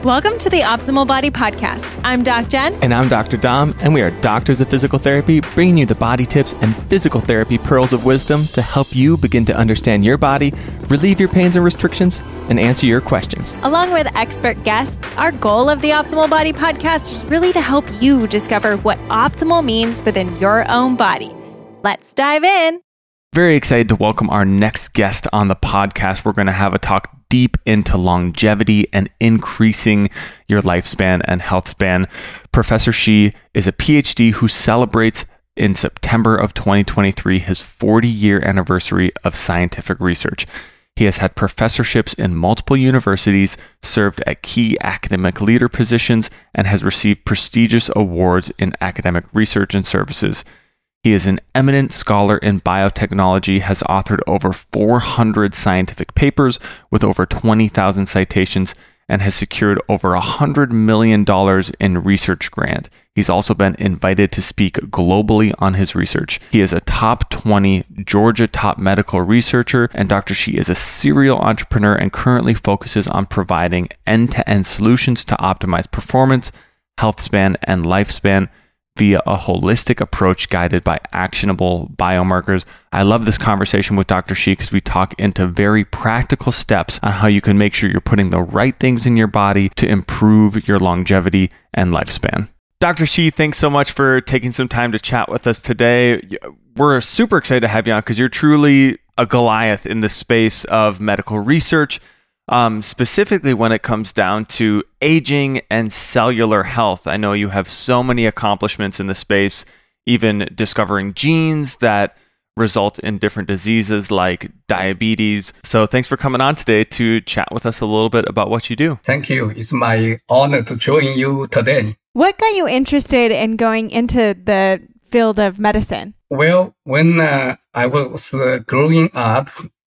Welcome to the Optimal Body Podcast. I'm Doc Jen. And I'm Dr. Dom, and we are doctors of physical therapy, bringing you the body tips and physical therapy pearls of wisdom to help you begin to understand your body, relieve your pains and restrictions, and answer your questions. Along with expert guests, our goal of the Optimal Body Podcast is really to help you discover what optimal means within your own body. Let's dive in. Very excited to welcome our next guest on the podcast. We're going to have a talk deep into longevity and increasing your lifespan and health span. Professor Shi is a PhD who celebrates in September of 2023 his 40-year anniversary of scientific research. He has had professorships in multiple universities, served at key academic leader positions, and has received prestigious awards in academic research and services. He is an eminent scholar in biotechnology, has authored over 400 scientific papers with over 20,000 citations, and has secured over $100 million in research grant. He's also been invited to speak globally on his research. He is a top 20 Georgia top medical researcher, and Dr. Shi is a serial entrepreneur and currently focuses on providing end-to-end solutions to optimize performance, health span, and lifespan via a holistic approach guided by actionable biomarkers. I love this conversation with Dr. Shi because we talk into very practical steps on how you can make sure you're putting the right things in your body to improve your longevity and lifespan. Dr. Shi, thanks so much for taking some time to chat with us today. We're super excited to have you on because you're truly a Goliath in the space of medical research. Specifically when it comes down to aging and cellular health. I know you have so many accomplishments in the space, even discovering genes that result in different diseases like diabetes. So thanks for coming on today to chat with us a little bit about what you do. Thank you. It's my honor to join you today. What got you interested in going into the field of medicine? Well, when I was growing up,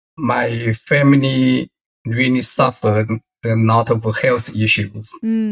my family really suffered a lot of health issues.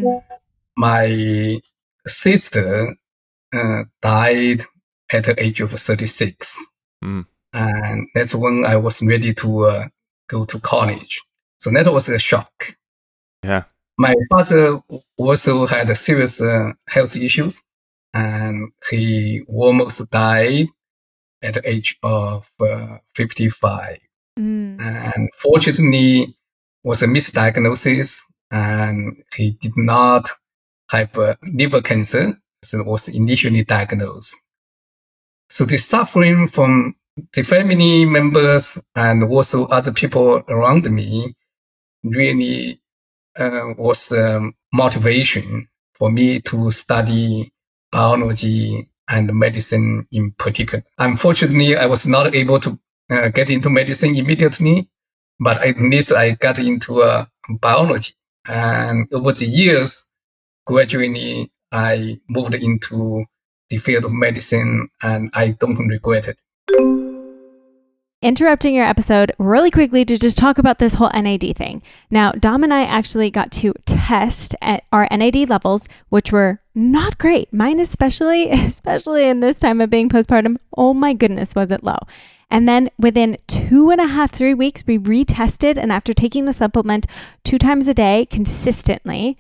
My sister died at the age of 36. And that's when I was ready to go to college. So that was a shock. Yeah. My father also had serious health issues, and he almost died at the age of 55. And fortunately, was a misdiagnosis, and he did not have liver cancer, so it was initially diagnosed. So the suffering from the family members and also other people around me really was the motivation for me to study biology and medicine in particular. Unfortunately, I was not able to get into medicine immediately, but at least I got into biology. And over the years, gradually, I moved into the field of medicine, and I don't regret it. Interrupting your episode really quickly to just talk about this whole NAD thing. Now, Dom and I actually got to test at our NAD levels, which were not great. Mine especially in this time of being postpartum. Oh my goodness, was it low. And then within 2.5, 3 weeks, we retested. And after taking the supplement 2 times a day consistently,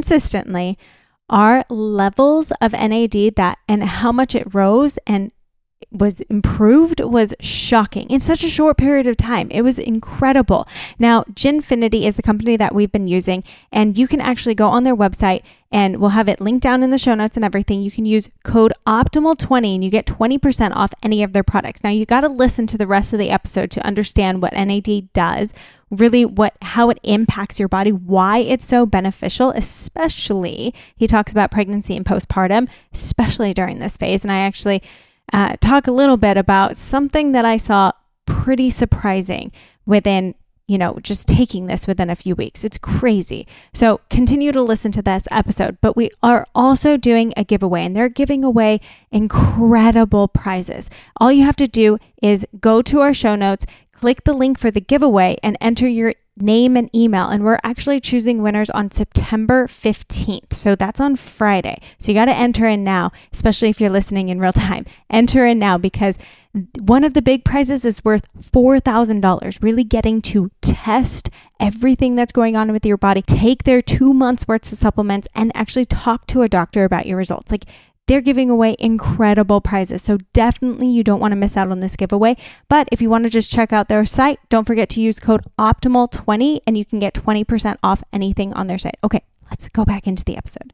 our levels of NAD and how much it rose and was improved was shocking in such a short period of time. It was incredible. Now, Ginfinity is the company that we've been using, and you can actually go on their website, and we'll have it linked down in the show notes and everything. You can use code OPTIMAL20 and you get 20% off any of their products. Now, you got to listen to the rest of the episode to understand what NAD does, really how it impacts your body, why it's so beneficial, especially he talks about pregnancy and postpartum, especially during this phase. And I actually talk a little bit about something that I saw pretty surprising within, just taking this within a few weeks. It's crazy. So continue to listen to this episode, but we are also doing a giveaway, and they're giving away incredible prizes. All you have to do is go to our show notes, click the link for the giveaway, and enter your name and email. And we're actually choosing winners on September 15th. So that's on Friday. So you got to enter in now, especially if you're listening in real time. Enter in now because one of the big prizes is worth $4,000, really getting to test everything that's going on with your body, take their 2 months worth of supplements and actually talk to a doctor about your results. Like, they're giving away incredible prizes. So definitely you don't want to miss out on this giveaway. But if you want to just check out their site, don't forget to use code OPTIMAL20 and you can get 20% off anything on their site. Okay, let's go back into the episode.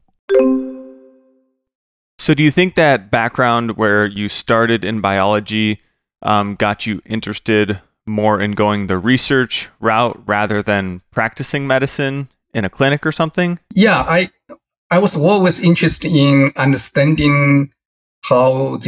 So do you think that background where you started in biology got you interested more in going the research route rather than practicing medicine in a clinic or something? Yeah, I was always interested in understanding how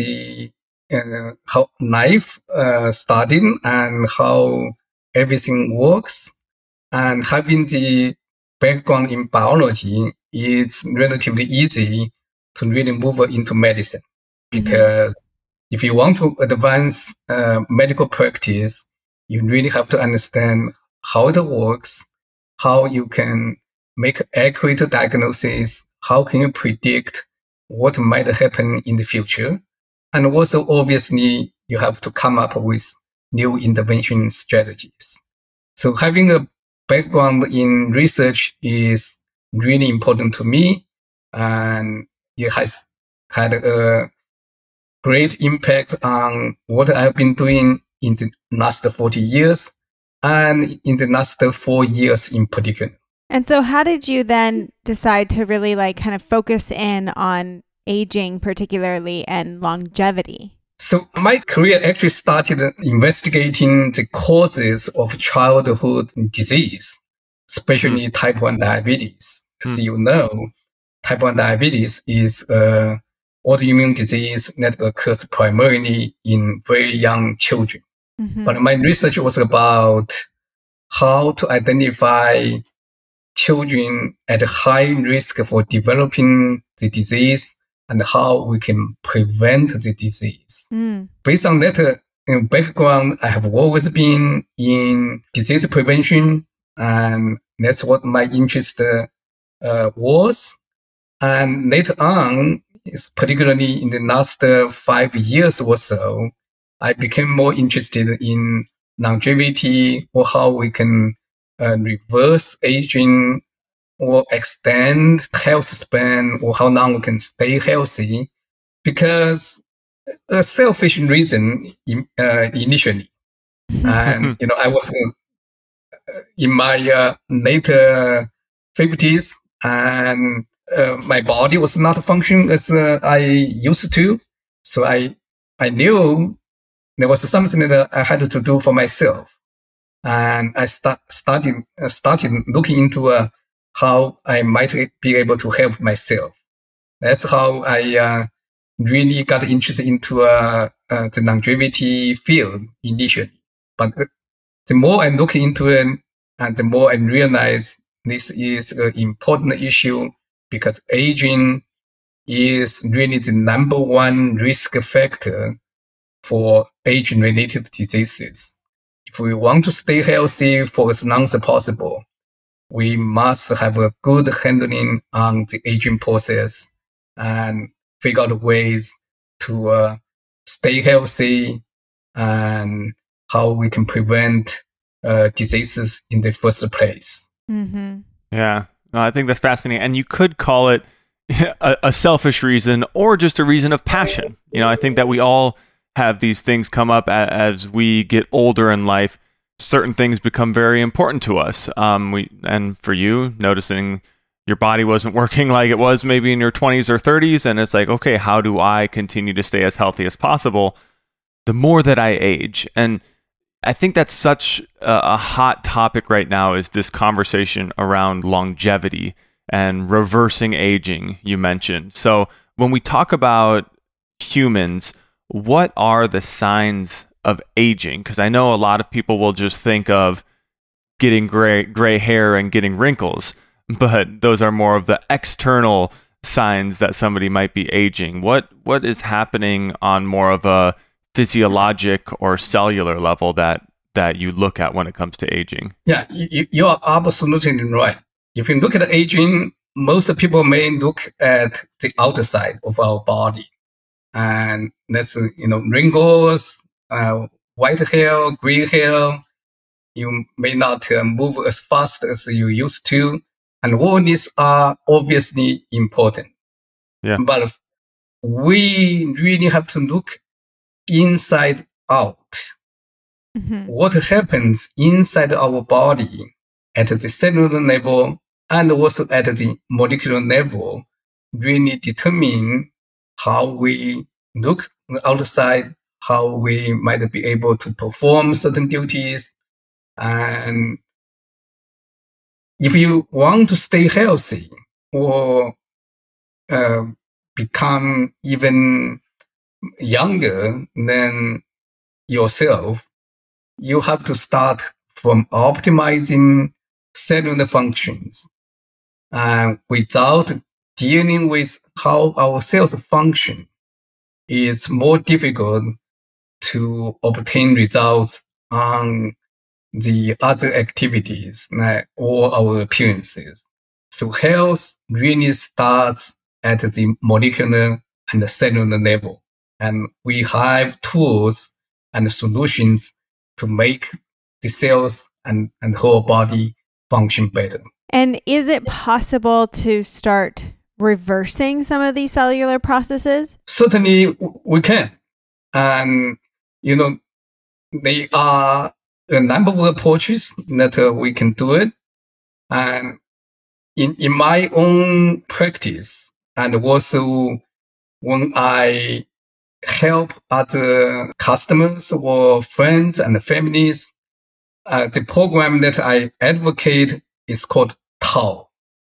how life started and how everything works. And having the background in biology, it's relatively easy to really move into medicine. Because if you want to advance medical practice, you really have to understand how it works, how you can make accurate diagnosis, how can you predict what might happen in the future? And also, obviously, you have to come up with new intervention strategies. So having a background in research is really important to me, and it has had a great impact on what I've been doing in the last 40 years and in the last 4 years in particular. And so how did you then decide to really kind of focus in on aging particularly and longevity? So my career actually started investigating the causes of childhood disease, especially type 1 diabetes. As you know, type 1 diabetes is an autoimmune disease that occurs primarily in very young children. But my research was about how to identify children at high risk for developing the disease and how we can prevent the disease. Based on that background, I have always been in disease prevention, and that's what my interest was. And later on, particularly in the last 5 years or so, I became more interested in longevity, or how we can reverse aging or extend health span, or how long we can stay healthy, because a selfish reason initially. And, I was in my later 50s, and my body was not functioning as I used to. So I knew there was something that I had to do for myself. And I started looking into how I might be able to help myself. That's how I really got interested into the longevity field initially. But the more I look into it, and the more I realize this is an important issue, because aging is really the number one risk factor for age-related diseases. If we want to stay healthy for as long as possible, we must have a good handling on the aging process and figure out ways to stay healthy and how we can prevent diseases in the first place. Yeah, no, I think that's fascinating. And you could call it a selfish reason or just a reason of passion. I think that we all have these things come up as we get older in life. Certain things become very important to us. And for you, noticing your body wasn't working like it was maybe in your 20s or 30s, and it's like, okay, how do I continue to stay as healthy as possible the more that I age? And I think that's such a hot topic right now, is this conversation around longevity and reversing aging, you mentioned. So when we talk about humans, what are the signs of aging? Because I know a lot of people will just think of getting gray hair and getting wrinkles, but those are more of the external signs that somebody might be aging. What is happening on more of a physiologic or cellular level that that you look at when it comes to aging? Yeah, you are absolutely right. If you look at aging, most people may look at the outside of our body, and that's wrinkles, white hair, gray hair. You may not move as fast as you used to, and all these are obviously important. Yeah. But we really have to look inside out. Mm-hmm. What happens inside our body at the cellular level and also at the molecular level really determine how we look outside, how we might be able to perform certain duties. And if you want to stay healthy or become even younger than yourself, you have to start from optimizing cellular functions. Without dealing with how our cells function, it's more difficult to obtain results on the other activities or our appearances. So health really starts at the molecular and the cellular level. And we have tools and solutions to make the cells and whole body function better. And is it possible to start reversing some of these cellular processes? Certainly we can. And, there are a number of approaches that we can do it. And in my own practice, and also when I help other customers or friends and families, the program that I advocate is called TAO,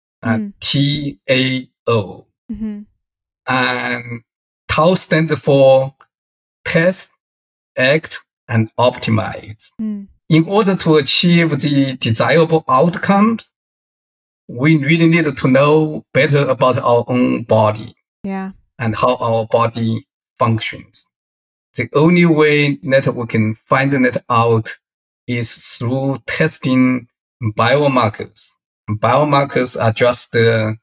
TAO. Mm-hmm. And TAO stands for Test, Act, and Optimize. Mm. In order to achieve the desirable outcomes, we really need to know better about our own body and how our body functions. The only way that we can find that out is through testing biomarkers. Biomarkers are just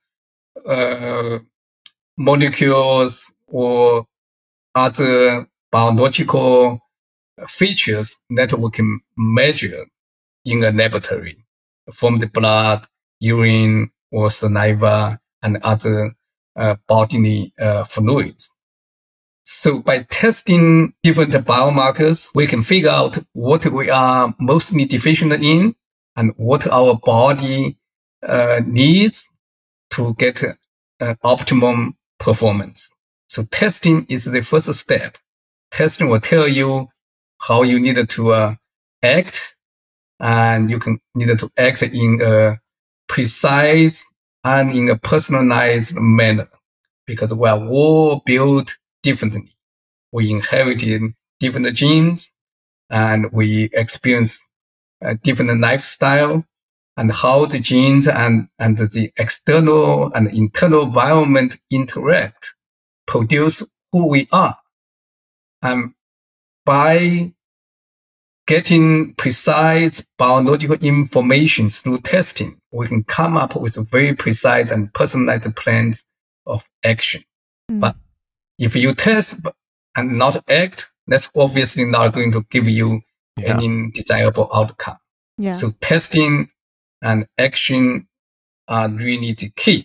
molecules or other biological features that we can measure in a laboratory from the blood, urine, or saliva, and other bodily fluids. So by testing different biomarkers, we can figure out what we are mostly deficient in and what our body needs to get optimum performance. So testing is the first step. Testing will tell you how you need to act, and you need to act in a precise and in a personalized manner, because we are all built differently. We inherited different genes, and we experience a different lifestyle, and how the genes and the external and internal environment interact, produce who we are. And by getting precise biological information through testing, we can come up with very precise and personalized plans of action. Mm. But if you test and not act, that's obviously not going to give you any desirable outcome. Yeah. So testing and action are really the key.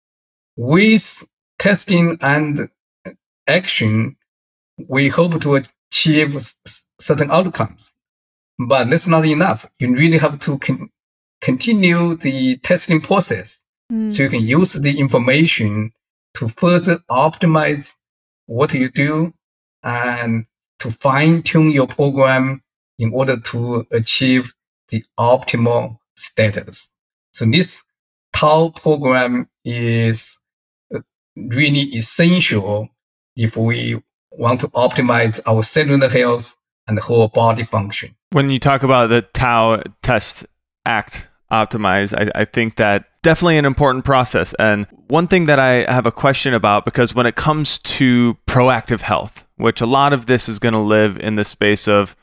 With testing and action, we hope to achieve certain outcomes. But that's not enough. You really have to continue the testing process. So you can use the information to further optimize what you do and to fine-tune your program in order to achieve the optimal status. So this TAO program is really essential if we want to optimize our cellular health and whole body function. When you talk about the TAO test, act, optimize, I think that definitely an important process. And one thing that I have a question about, because when it comes to proactive health, which a lot of this is going to live in the space of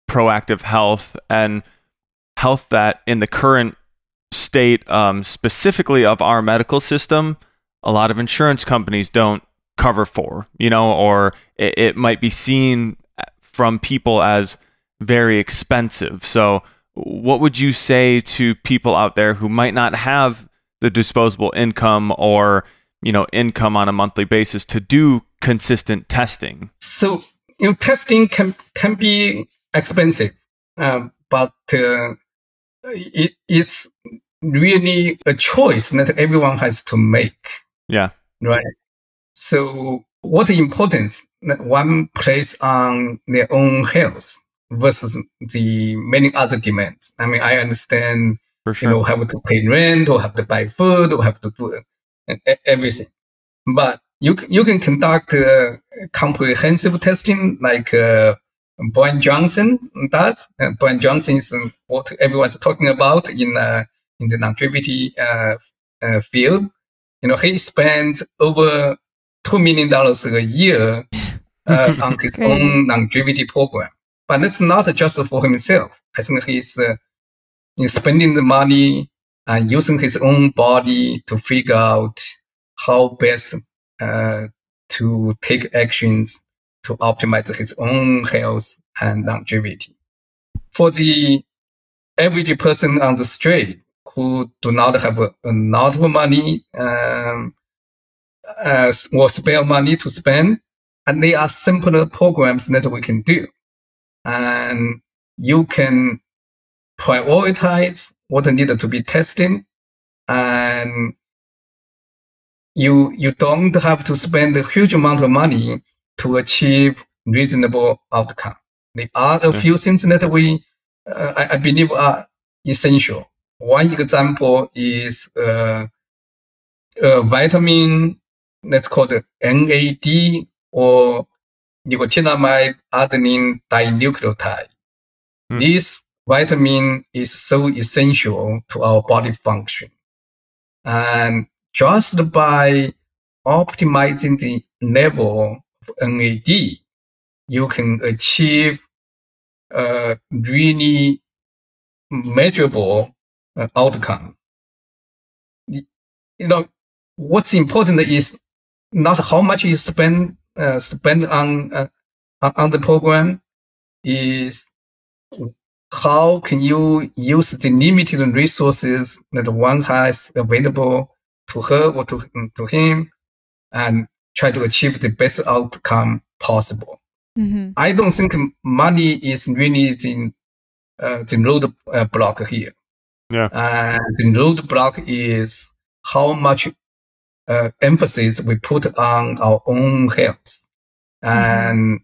proactive health and health that in the current state, specifically of our medical system, a lot of insurance companies don't cover for, or it might be seen from people as very expensive. So what would you say to people out there who might not have the disposable income or, income on a monthly basis to do consistent testing? So, testing can be expensive, but it is really a choice that everyone has to make. Yeah. Right. So what importance that one place on their own health versus the many other demands? I mean, I understand, for sure, have to pay rent or have to buy food or have to do everything. But you can conduct comprehensive testing like Brian Johnson does. Brian Johnson is what everyone's talking about in the longevity field. He spent over $2 million a year on his own longevity program. But that's not just for himself. I think he's spending the money and using his own body to figure out how best to take actions to optimize his own health and longevity. For the average person on the street who do not have a lot of money or spare money to spend, and there are simpler programs that we can do. And you can prioritize what needed to be tested, and you don't have to spend a huge amount of money to achieve reasonable outcome. There are a few things that I believe are essential. One example is a vitamin that's called NAD, or nicotinamide adenine dinucleotide. This vitamin is so essential to our body function. And just by optimizing the level of NAD, you can achieve really measurable outcome. What's important is not how much you spend on the program, is how can you use the limited resources that one has available to her or to him, and try to achieve the best outcome possible. Mm-hmm. I don't think money is really the roadblock here. Yeah. The roadblock is how much emphasis we put on our own health, and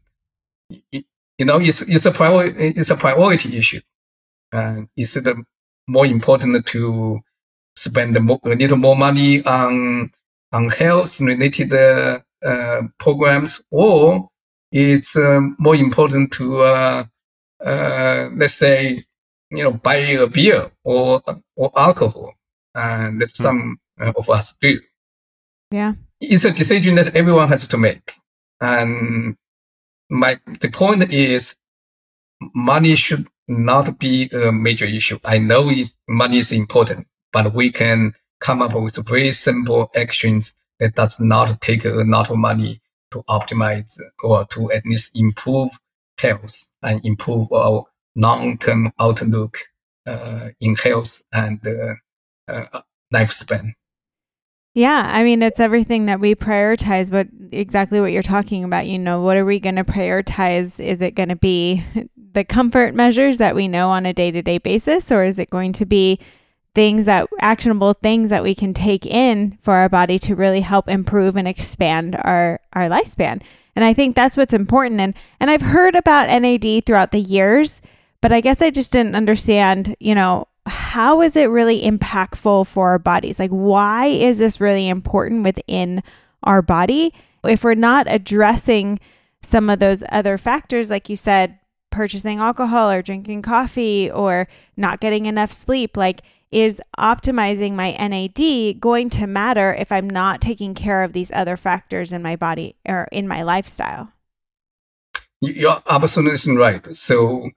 it's a priority issue. Is it more important to spend a little more money on health related programs, or it's more important to let's say buy a beer or alcohol, and that some of us do. Yeah, it's a decision that everyone has to make. And the point is, money should not be a major issue. I know money is important, but we can come up with very simple actions that does not take a lot of money to optimize or to at least improve health and improve our long-term outlook in health and lifespan. Yeah, I mean, it's everything that we prioritize, but exactly what you're talking about. What are we going to prioritize? Is it going to be the comfort measures that we know on a day-to-day basis, or is it going to be actionable things that we can take in for our body to really help improve and expand our lifespan? And I think that's what's important. And I've heard about NAD throughout the years, but I guess I just didn't understand, how is it really impactful for our bodies? Like, why is this really important within our body? If we're not addressing some of those other factors, like you said, purchasing alcohol or drinking coffee or not getting enough sleep, is optimizing my NAD going to matter if I'm not taking care of these other factors in my body or in my lifestyle? You're absolutely right. So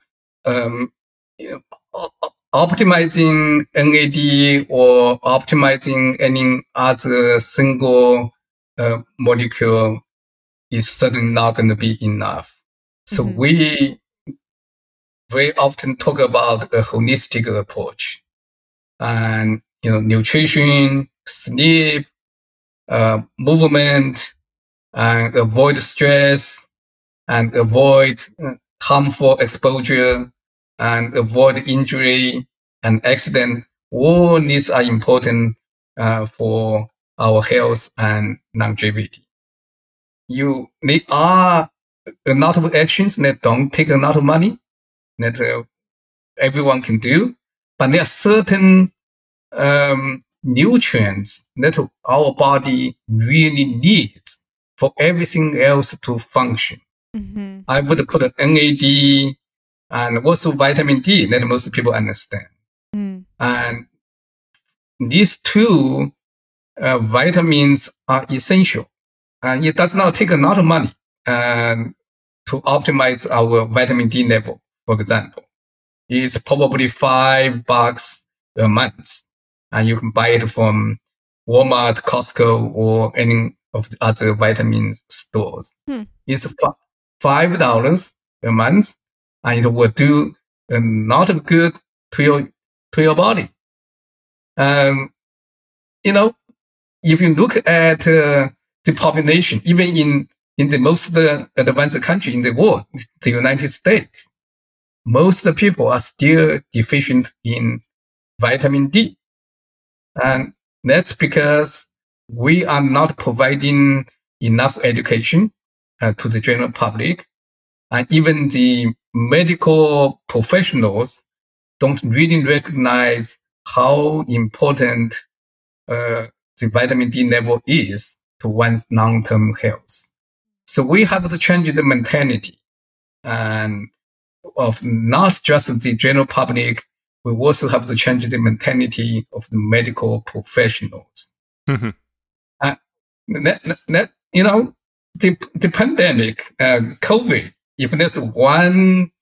you know, optimizing NAD or optimizing any other single molecule is certainly not going to be enough. So we very often talk about a holistic approach, and nutrition, sleep, movement, and avoid stress, and avoid harmful exposure, and avoid injury and accident. All these are important for our health and longevity. They are a lot of actions that don't take a lot of money that everyone can do, but there are certain nutrients that our body really needs for everything else to function. I would put an NAD and also vitamin D that most people understand. And these two vitamins are essential. And it does not take a lot of money to optimize our vitamin D level, for example. It's probably $5 a month. And you can buy it from Walmart, Costco, or any of the other vitamin stores. It's $5 a month, and it will do a lot of good to your body. If you look at the population, even in the most advanced country in the world, the United States, most people are still deficient in vitamin D. And that's because we are not providing enough education to the general public. And even the medical professionals don't really recognize how important the vitamin D level is to one's long-term health. So we have to change the mentality and of not just the general public. We also have to change the mentality of the medical professionals. The pandemic, COVID, if there's one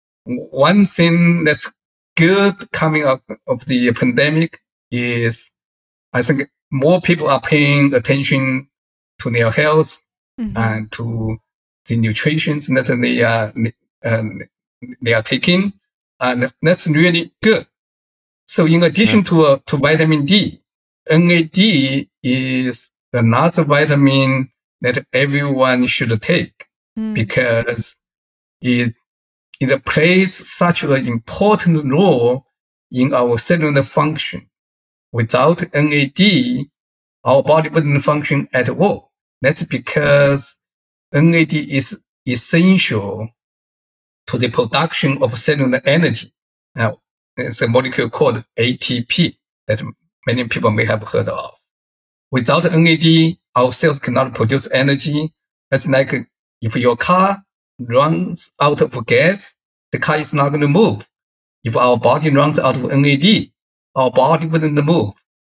thing that's good coming out of the pandemic is, I think more people are paying attention to their health and to the nutrition that they are taking. And that's really good. So in addition to vitamin D, NAD is another vitamin that everyone should take because it plays such an important role in our cellular function. Without NAD, our body wouldn't function at all. That's because NAD is essential to the production of cellular energy. Now, there's a molecule called ATP that many people may have heard of. Without NAD, our cells cannot produce energy. That's like if your car runs out of gas, the car is not going to move. If our body runs out of NAD, our body wouldn't move.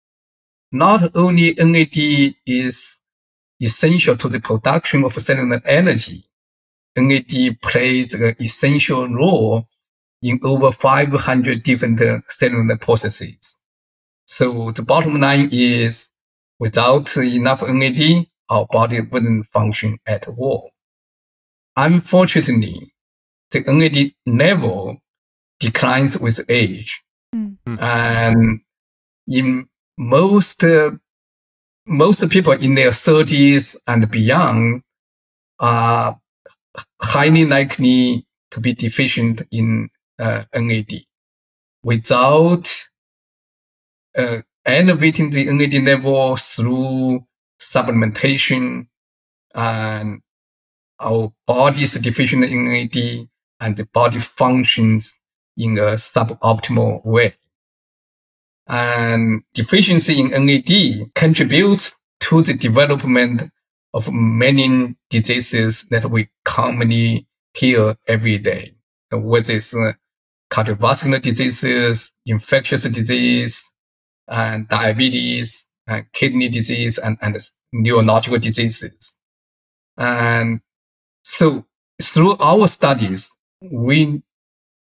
Not only NAD is essential to the production of cellular energy, NAD plays an essential role in over 500 different cellular processes. So the bottom line is, without enough NAD, our body wouldn't function at all. Unfortunately, the NAD level declines with age. And in most people in their 30s and beyond are highly likely to be deficient in NAD. Without elevating the NAD level through supplementation, and our body is deficient in NAD, and the body functions in a suboptimal way. And deficiency in NAD contributes to the development of many diseases that we commonly hear every day, whether it's cardiovascular diseases, infectious disease, and diabetes, and kidney disease, and neurological diseases. And so through our studies, we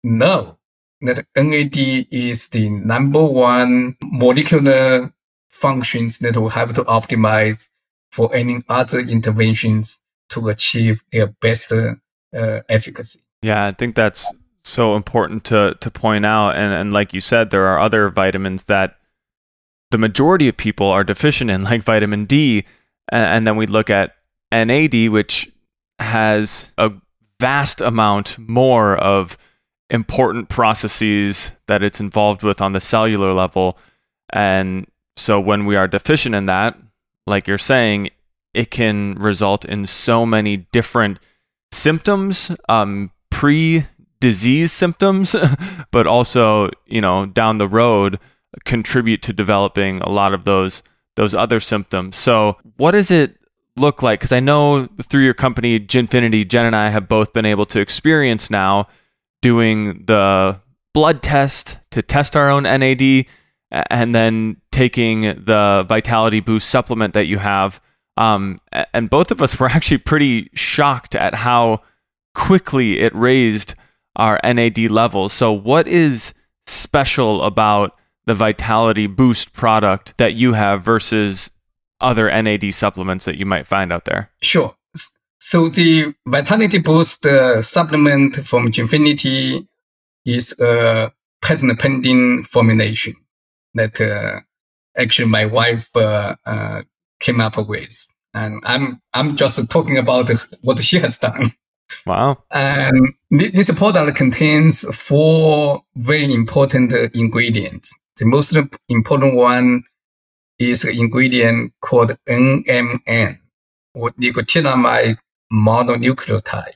know that NAD is the number one molecular functions that we have to optimize for any other interventions to achieve their best efficacy. Yeah, I think that's so important to point out. And like you said, there are other vitamins that the majority of people are deficient in, like vitamin D. And then we look at NAD, which has a vast amount more of important processes that it's involved with on the cellular level. And so when we are deficient in that, like you're saying, it can result in so many different symptoms, pre-disease symptoms, but also, down the road contribute to developing a lot of those other symptoms. So what does it look like? Because I know through your company, Ginfinity, Jen and I have both been able to experience now doing the blood test to test our own NAD, and then taking the Vitality Boost supplement that you have. And both of us were actually pretty shocked at how quickly it raised our NAD levels. So what is special about the Vitality Boost product that you have versus other NAD supplements that you might find out there? Sure. So the Vitality Boost supplement from Ginfinity is a patent pending formulation that actually my wife came up with. And I'm just talking about what she has done. Wow. And this product contains 4 very important ingredients. The most important one is an ingredient called NMN, or nicotinamide mononucleotide.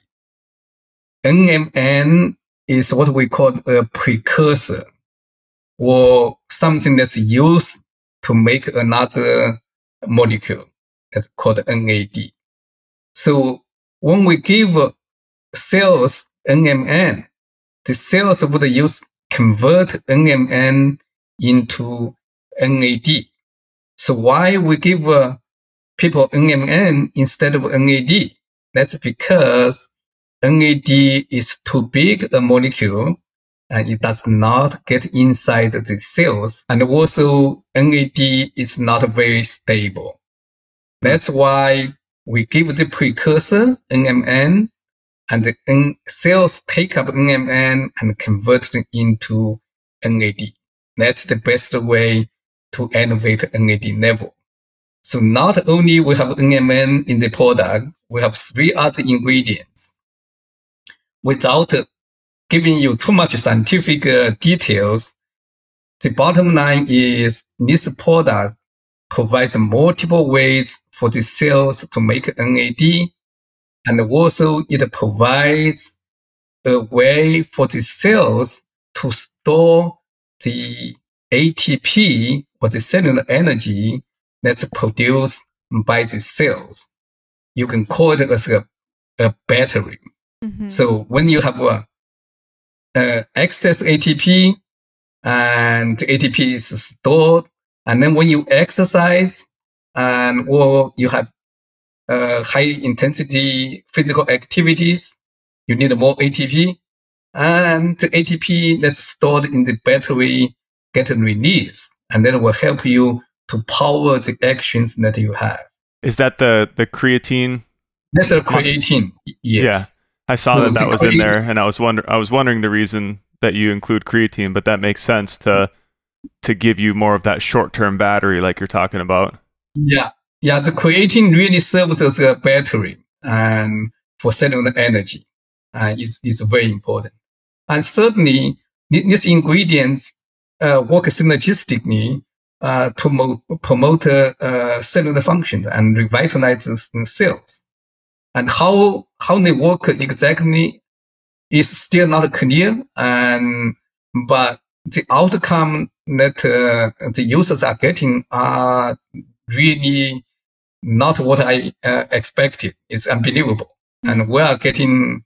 NMN is what we call a precursor, or something that's used to make another molecule that's called NAD. So when we give cells NMN, the cells would convert NMN into NAD. So why we give people NMN instead of NAD? That's because NAD is too big a molecule and it does not get inside the cells. And also NAD is not very stable. That's why we give the precursor NMN, and the cells take up NMN and convert it into NAD. That's the best way to elevate NAD level. So not only we have NMN in the product, we have 3 other ingredients. Without giving you too much scientific details, the bottom line is this product provides multiple ways for the cells to make NAD, and also it provides a way for the cells to store the ATP, or the cellular energy that's produced by the cells. You can call it as a battery. Mm-hmm. So when you have excess ATP, and the ATP is stored, and then when you exercise or you have high intensity physical activities, you need more ATP, and the ATP that's stored in the battery get released, and then will help you to power the actions that you have. Is that the creatine? That's a creatine. Yes. Yeah, I saw that was in there, and I was wondering the reason that you include creatine, but that makes sense to give you more of that short-term battery like you're talking about. Yeah. The creatine really serves as a battery and for cellular energy. Is very important. And certainly, these ingredients work synergistically to promote cellular functions and revitalize the cells. And how they work exactly is still not clear. But the outcome that the users are getting are really not what I expected. It's unbelievable. And we are getting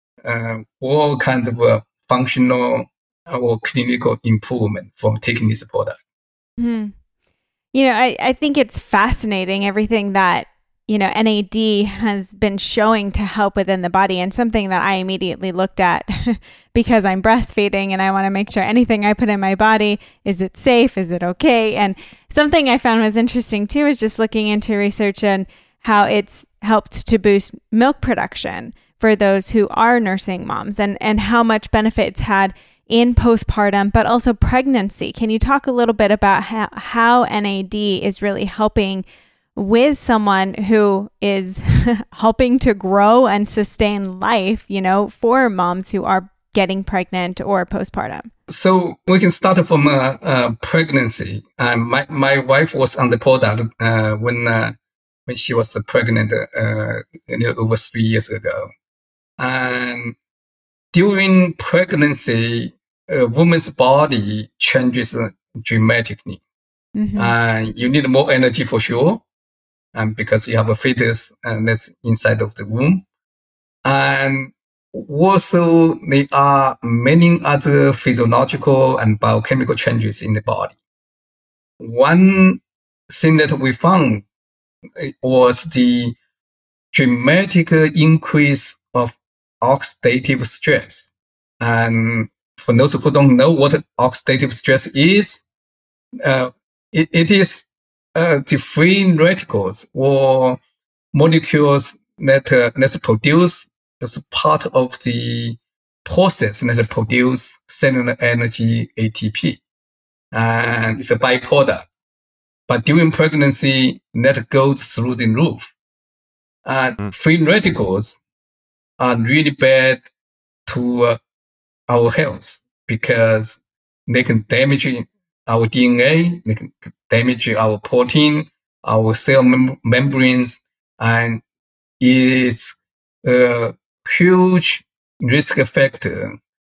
all kinds of functional or clinical improvement from taking this product. Mm-hmm. I think it's fascinating, everything that NAD has been showing to help within the body, and something that I immediately looked at because I'm breastfeeding and I want to make sure anything I put in my body, is it safe? Is it okay? And something I found was interesting too is just looking into research and how it's helped to boost milk production for those who are nursing moms, and how much benefit it's had in postpartum, but also pregnancy. Can you talk a little bit about how NAD is really helping with someone who is helping to grow and sustain life, for moms who are getting pregnant or postpartum? So we can start from pregnancy. My wife was on the product when she was pregnant a little over 3 years ago. And during pregnancy, a woman's body changes dramatically. Mm-hmm. You need more energy for sure, because you have a fetus that's inside of the womb. And also, there are many other physiological and biochemical changes in the body. One thing that we found was the dramatic increase of oxidative stress. And for those who don't know what oxidative stress is, it is the free radicals or molecules that's produced as part of the process that produce cellular energy, ATP. And it's a byproduct. But during pregnancy, that goes through the roof. And free radicals are really bad to our health because they can damage our DNA, they can damage our protein, our cell membranes, and it's a huge risk factor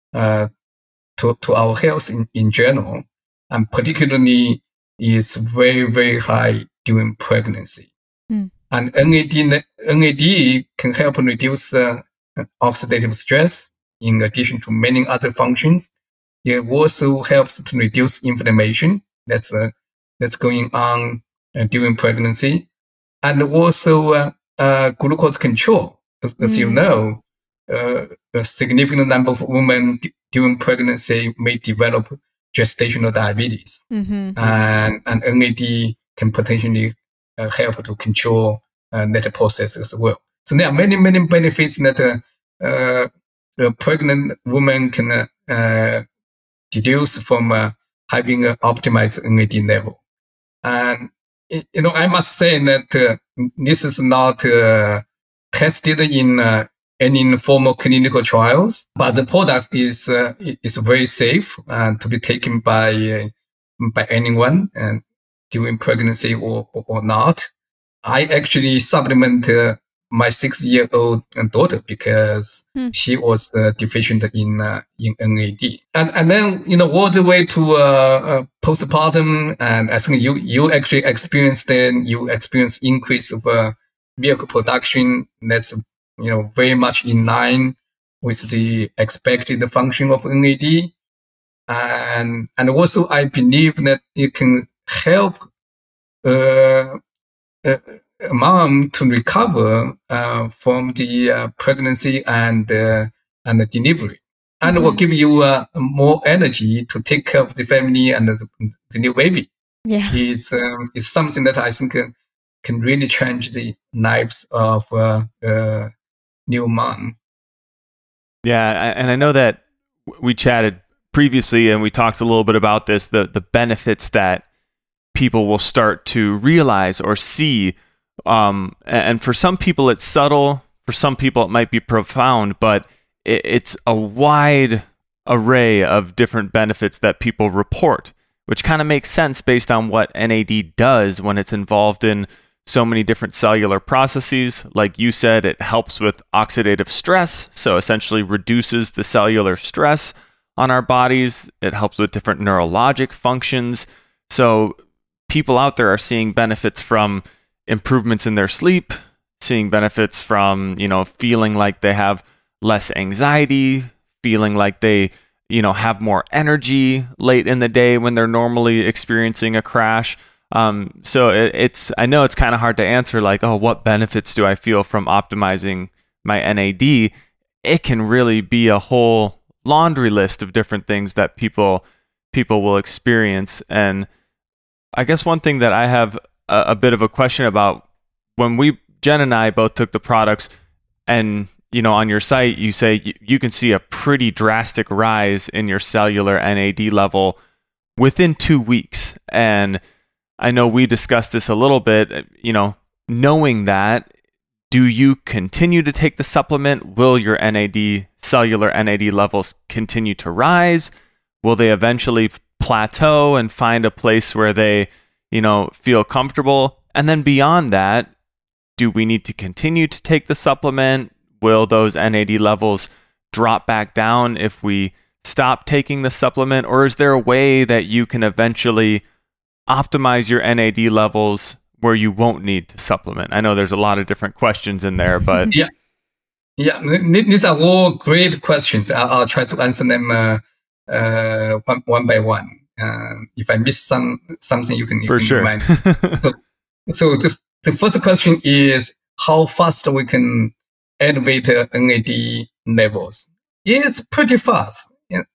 to our health in general, and particularly is very, very high during pregnancy. And NAD can help reduce oxidative stress in addition to many other functions. It also helps to reduce inflammation that's going on during pregnancy, and also glucose control. As you know, a significant number of women during pregnancy may develop gestational diabetes, and NAD can potentially help to control that process as well. So there are many, many benefits that a pregnant woman can deduce from having an optimized NAD level. And, I must say that this is not tested in any formal clinical trials, but the product is very safe to be taken by anyone and during pregnancy or not. I actually supplement my 6-year-old daughter because she was deficient in NAD. And then, all the way to postpartum, and I think you actually experienced increase of milk production. That's, very much in line with the expected function of NAD. And also I believe that it can help a mom to recover from the pregnancy and the delivery, and will give you more energy to take care of the family and the new baby. Yeah, it's something that I think can really change the lives of new mom. Yeah, and I know that we chatted previously and we talked a little bit about this, the benefits that people will start to realize or see. And for some people it's subtle, for some people it might be profound, but it's a wide array of different benefits that people report, which kind of makes sense based on what NAD does when it's involved in so many different cellular processes. Like you said, it helps with oxidative stress, so essentially reduces the cellular stress on our bodies. It helps with different neurologic functions. So people out there are seeing benefits from improvements in their sleep, seeing benefits from, feeling like they have less anxiety, feeling like they, have more energy late in the day when they're normally experiencing a crash. So I know it's kind of hard to answer like, oh, what benefits do I feel from optimizing my NAD? It can really be a whole laundry list of different things that people will experience. And I guess one thing that I have a bit of a question about, when Jen and I both took the products, and on your site you say you can see a pretty drastic rise in your cellular NAD level within 2 weeks. And I know we discussed this a little bit, knowing that, do you continue to take the supplement? Will your cellular NAD levels continue to rise? Will they eventually plateau and find a place where they, feel comfortable? And then beyond that, do we need to continue to take the supplement? Will those NAD levels drop back down if we stop taking the supplement? Or is there a way that you can eventually optimize your NAD levels where you won't need to supplement? I know there's a lot of different questions in there, but yeah, these are all great questions. I'll try to answer them one by one. If I miss something, you can remind. So the first question is how fast we can elevate NAD levels. It's pretty fast.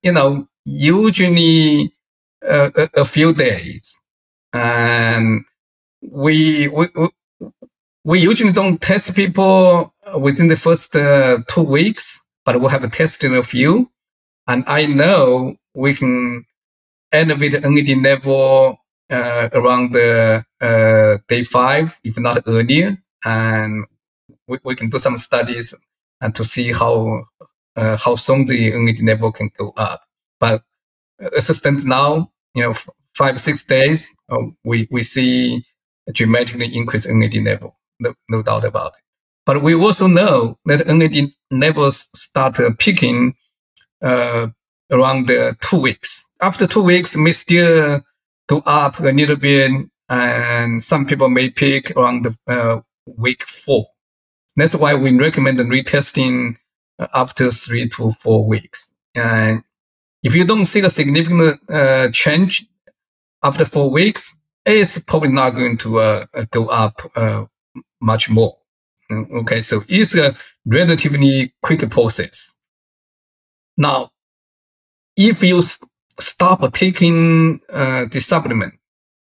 Usually a few days, and we usually don't test people within the first 2 weeks, but we have tested a few, and I know we can elevate NAD level around day 5, if not earlier, and we can do some studies and to see how soon the NAD level can go up. But as it stands now, 5-6 days, we see a dramatically increased NAD level, no doubt about it. But we also know that NAD levels start peaking around 2 weeks. After 2 weeks, may still go up a little bit, and some people may peak around week 4. That's why we recommend retesting after 3 to 4 weeks. And if you don't see a significant change after 4 weeks, it's probably not going to go up much more. Okay, so it's a relatively quick process. Now, if you stop taking the supplement,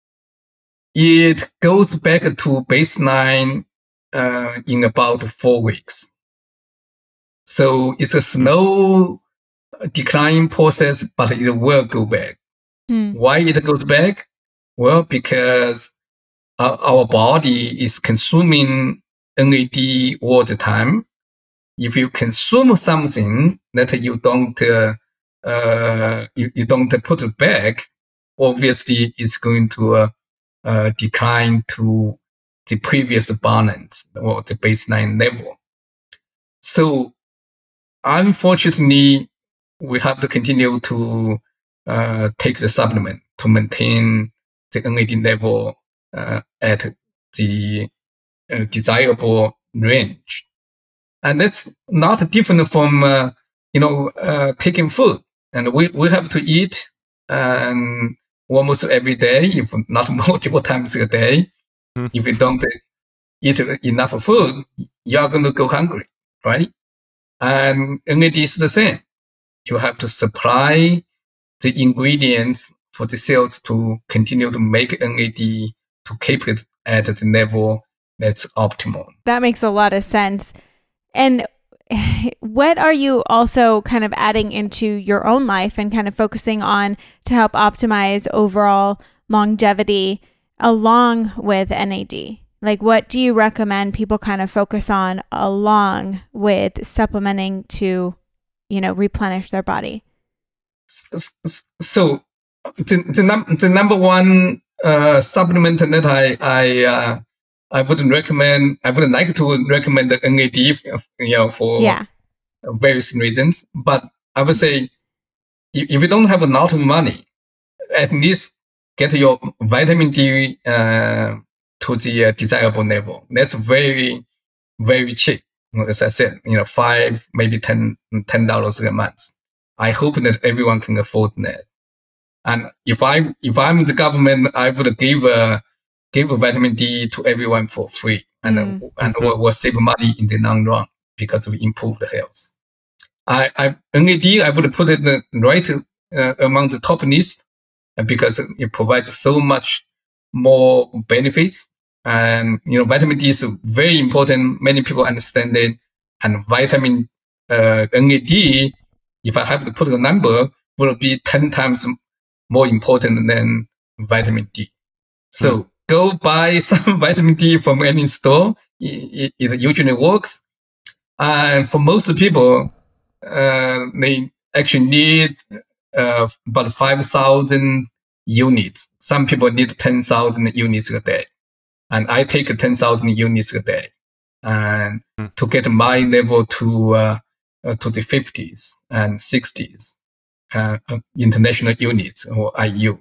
it goes back to baseline in about 4 weeks. So it's a slow decline process, but it will go back. Why it goes back? Well, because our body is consuming NAD all the time. If you consume something that you don't put it back, obviously it's going to decline to the previous balance or the baseline level. So unfortunately, we have to continue to take the supplement to maintain the NAD level at the desirable range. And that's not different from, taking food. And we have to eat almost every day, if not multiple times a day. If you don't eat enough food, you're going to go hungry, right? And NAD is the same. You have to supply the ingredients for the cells to continue to make NAD to keep it at the level that's optimal. That makes a lot of sense. And what are you also kind of adding into your own life and kind of focusing on to help optimize overall longevity along with NAD? Like, what do you recommend people kind of focus on along with supplementing to, replenish their body? So the number one supplement that I wouldn't recommend. I wouldn't like to recommend the NAD, for various reasons. But I would say, if you don't have a lot of money, at least get your vitamin D to the desirable level. That's very, very cheap. As I said, $5, maybe $10 a month. I hope that everyone can afford that. And if I'm the government, I would give give vitamin D to everyone for free, and will save money in the long run because we improve the health. NAD, I would put it right among the top list, because it provides so much more benefits. And, vitamin D is very important. Many people understand it. And vitamin NAD, if I have to put a number, will be 10 times more important than vitamin D. So go buy some vitamin D from any store. It usually works. And for most people, they actually need about 5,000 units. Some people need 10,000 units a day. And I take 10,000 units a day, and to get my level to the 50s and 60s, international units or IU.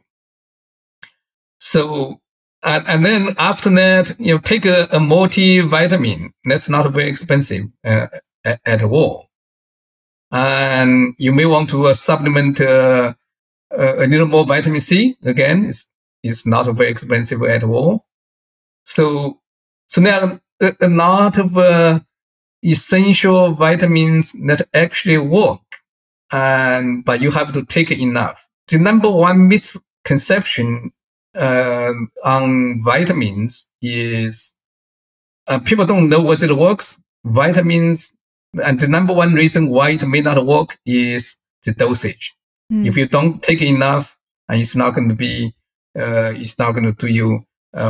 So, and then after that, take a multivitamin. That's not very expensive at all. And you may want to supplement a little more vitamin C. Again, it's not very expensive at all. So there are a lot of essential vitamins that actually work, but you have to take enough. The number one misconception on vitamins is people don't know whether it works. Vitamins, and the number one reason why it may not work is the dosage. If you don't take enough, and it's not going to do you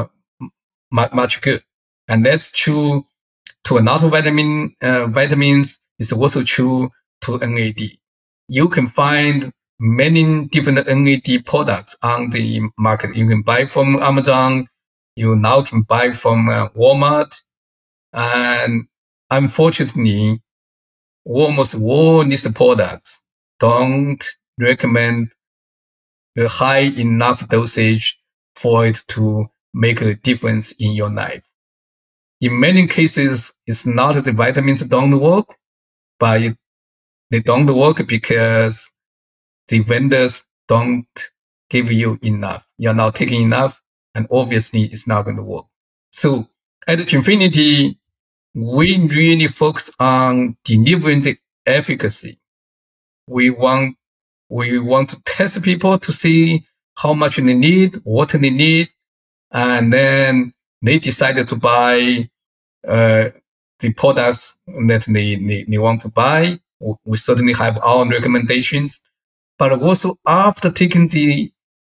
much good. And that's true to a lot of vitamins. It's also true to NAD. You can find many different NAD products on the market. You can buy from Amazon. You now can buy from Walmart. And unfortunately, almost all these products don't recommend a high enough dosage for it to make a difference in your life. In many cases, it's not the vitamins don't work, but they don't work because the vendors don't give you enough. You're not taking enough, and obviously it's not going to work. So at Ginfinity, we really focus on delivering the efficacy. We want to test people to see how much they need, what they need, and then they decided to buy the products that they want to buy. We certainly have our recommendations, but also after taking the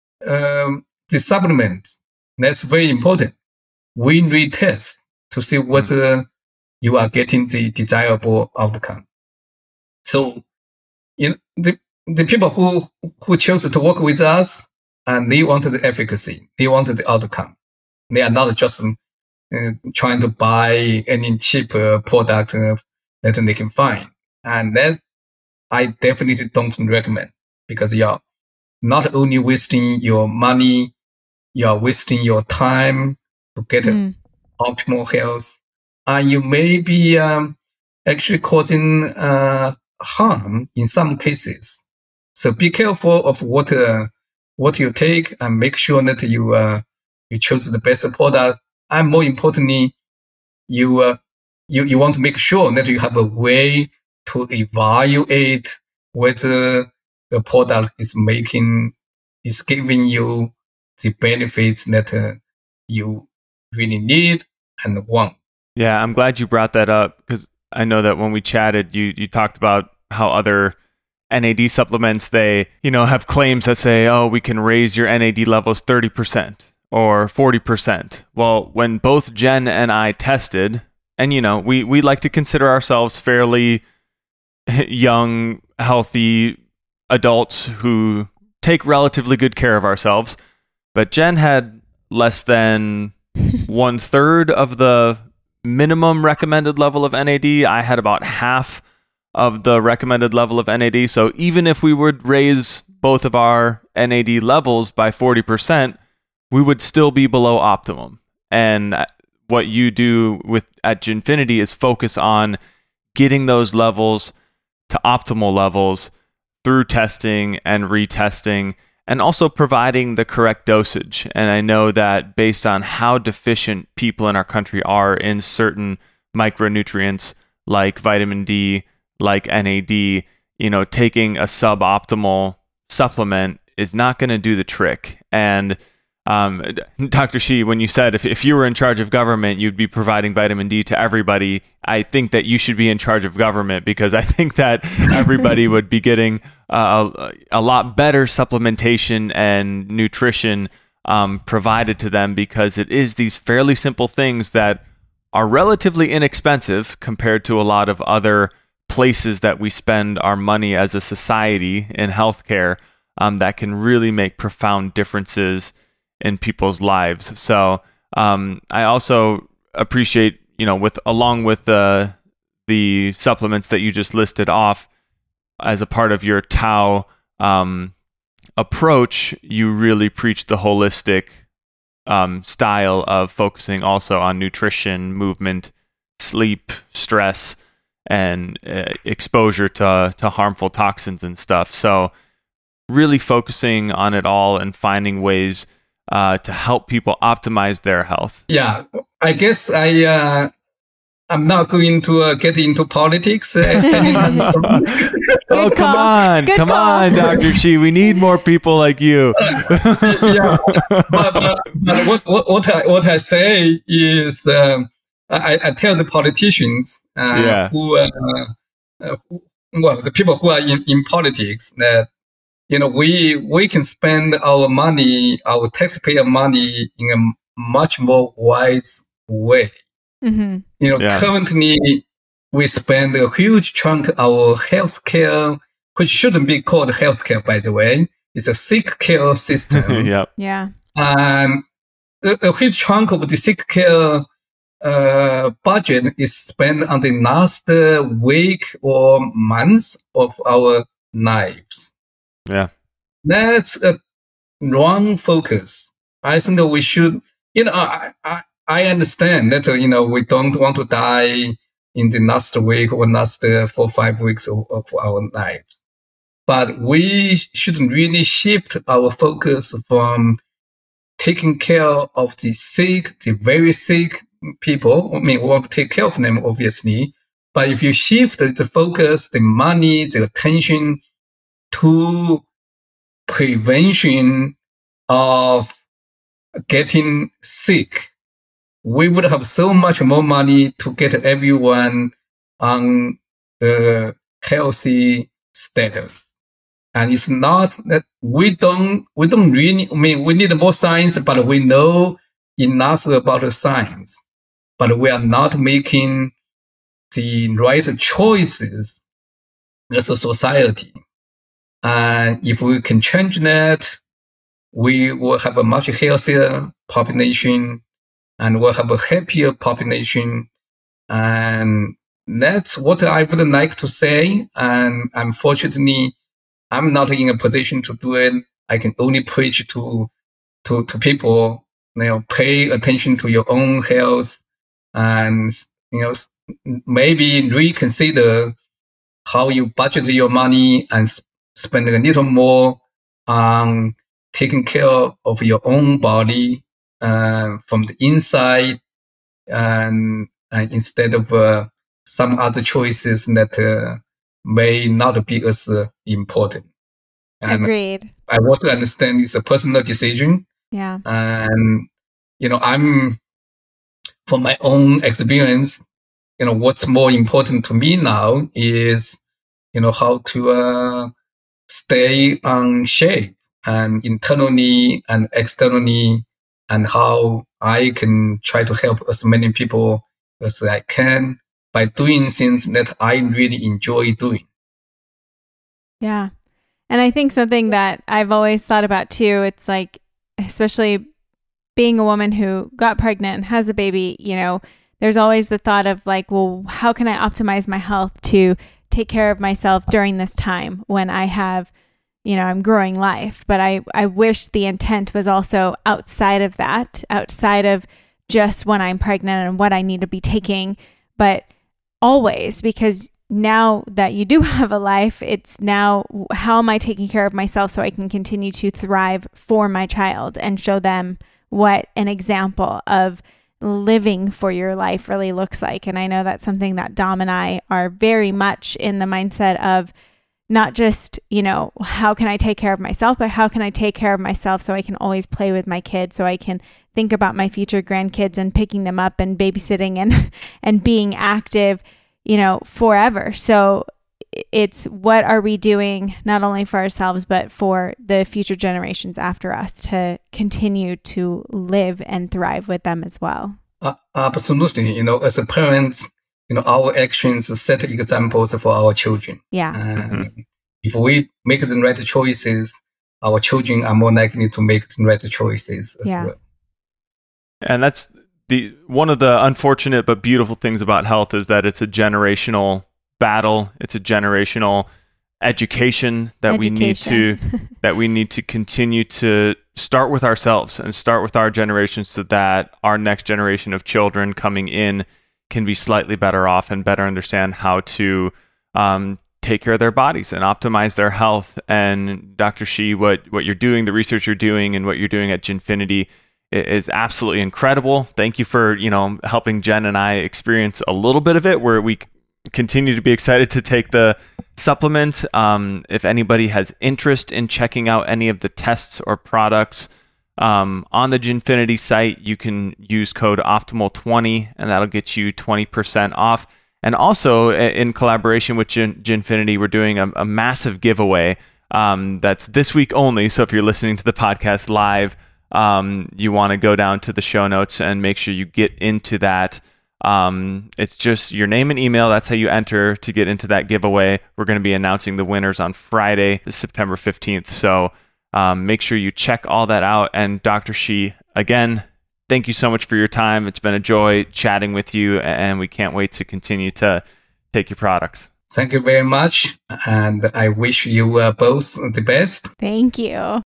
supplements, that's very important. We retest to see whether you are getting the desirable outcome. So, the people who chose to work with us, and they wanted the efficacy, they wanted the outcome. They are not just trying to buy any cheap product that they can find. And that I definitely don't recommend, because you're not only wasting your money, you're wasting your time to get optimal health. And you may be actually causing harm in some cases. So be careful of what you take, and make sure that you choose the best product. And more importantly, you want to make sure that you have a way to evaluate whether the product is giving you the benefits that you really need and want. Yeah, I'm glad you brought that up, because I know that when we chatted, you talked about how other NAD supplements, they, have claims that say, oh, we can raise your NAD levels 30% or 40%. Well, when both Jen and I tested, and, we like to consider ourselves fairly young, healthy adults who take relatively good care of ourselves, but Jen had less than 1/3 of the minimum recommended level of NAD. I had about half of the recommended level of NAD. So even if we would raise both of our NAD levels by 40%, we would still be below optimum. And what you do at Ginfinity is focus on getting those levels to optimal levels through testing and retesting. and also providing the correct dosage. And I know that based on how deficient people in our country are in certain micronutrients like vitamin D, like NAD, taking a suboptimal supplement is not going to do the trick. And Dr. Shi, when you said if you were in charge of government, you'd be providing vitamin D to everybody, I think that you should be in charge of government, because I think that everybody would be getting a lot better supplementation and nutrition provided to them, because it is these fairly simple things that are relatively inexpensive compared to a lot of other places that we spend our money as a society in healthcare, that can really make profound differences in people's lives. So I also appreciate, along with the supplements that you just listed off as a part of your Tao approach, you really preach the holistic style of focusing also on nutrition, movement, sleep, stress, and exposure to harmful toxins and stuff. So really focusing on it all and finding ways to help people optimize their health. Yeah, I guess I'm not going to get into politics anytime soon. Oh, come on, Dr. Shi. We need more people like you. Yeah, but what I say is, I tell the politicians the people who are in politics, that we can spend our money, our taxpayer money, in a much more wise way. Mm-hmm. Currently we spend a huge chunk of our healthcare, which shouldn't be called healthcare, by the way. It's a sick care system. Yep. Yeah. And a huge chunk of the sick care budget is spent on the last week or months of our lives. Yeah. That's a wrong focus. I think that we should, I understand that, we don't want to die in the last week or last 4 or 5 weeks of our lives. But we should really shift our focus from taking care of the sick, the very sick people. I mean, we want to take care of them, obviously. But if you shift the focus, the money, the attention to prevention of getting sick, we would have so much more money to get everyone on a healthy status. And it's not that we don't really, we need more science, but we know enough about the science, but we are not making the right choices as a society. And if we can change that, we will have a much healthier population, and we'll have a happier population. And that's what I would like to say. And unfortunately, I'm not in a position to do it. I can only preach to people, pay attention to your own health, and, maybe reconsider how you budget your money and spend a little more on taking care of your own body from the inside, and instead of some other choices that may not be as important. And agreed. I also understand it's a personal decision. Yeah. And, I'm, from my own experience, what's more important to me now is, how to stay on shape, and internally and externally, and how I can try to help as many people as I can by doing things that I really enjoy doing. Yeah. And I think something that I've always thought about too, it's like, especially being a woman who got pregnant and has a baby, there's always the thought of like, well, how can I optimize my health to take care of myself during this time when I have, I'm growing life. But I wish the intent was also outside of that, outside of just when I'm pregnant and what I need to be taking, but always, because now that you do have a life, it's now how am I taking care of myself so I can continue to thrive for my child and show them what an example of living for your life really looks like. And I know that's something that Dom and I are very much in the mindset of not just, how can I take care of myself, but how can I take care of myself so I can always play with my kids, so I can think about my future grandkids and picking them up and babysitting and being active, forever. So it's what are we doing not only for ourselves, but for the future generations after us to continue to live and thrive with them as well. Absolutely. As a parents, our actions set examples for our children. Yeah. And if we make the right choices, our children are more likely to make the right choices as well. And that's one of the unfortunate but beautiful things about health is that it's a generational battle. It's a generational education that we need to continue to start with ourselves and start with our generation, so that our next generation of children coming in can be slightly better off and better understand how to take care of their bodies and optimize their health. And Dr. Shi, what you're doing, the research you're doing, and what you're doing at Ginfinity is absolutely incredible. Thank you for, helping Jen and I experience a little bit of it, where we continue to be excited to take the supplement. If anybody has interest in checking out any of the tests or products on the Ginfinity site, you can use code OPTIMAL20 and that'll get you 20% off. And also in collaboration with Ginfinity, we're doing a massive giveaway that's this week only. So if you're listening to the podcast live, you want to go down to the show notes and make sure you get into that. It's just your name and email. That's how you enter to get into that giveaway. We're going to be announcing the winners on Friday, September 15th. So make sure you check all that out. And Dr. Shi, again, thank you so much for your time. It's been a joy chatting with you, and we can't wait to continue to take your products. Thank you very much. And I wish you both the best. Thank you.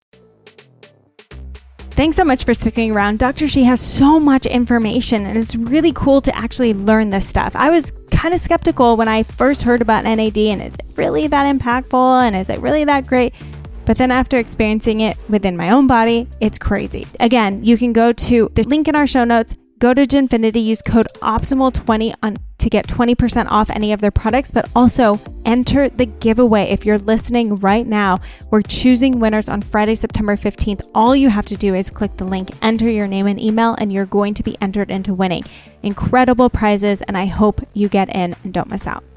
Thanks so much for sticking around. Dr. Shi has so much information, and it's really cool to actually learn this stuff. I was kind of skeptical when I first heard about NAD, and is it really that impactful, and is it really that great? But then after experiencing it within my own body, it's crazy. Again, you can go to the link in our show notes, go to Ginfinity, use code OPTIMAL20 to get 20% off any of their products, but also enter the giveaway. If you're listening right now, we're choosing winners on Friday, September 15th. All you have to do is click the link, enter your name and email, and you're going to be entered into winning incredible prizes. And I hope you get in and don't miss out.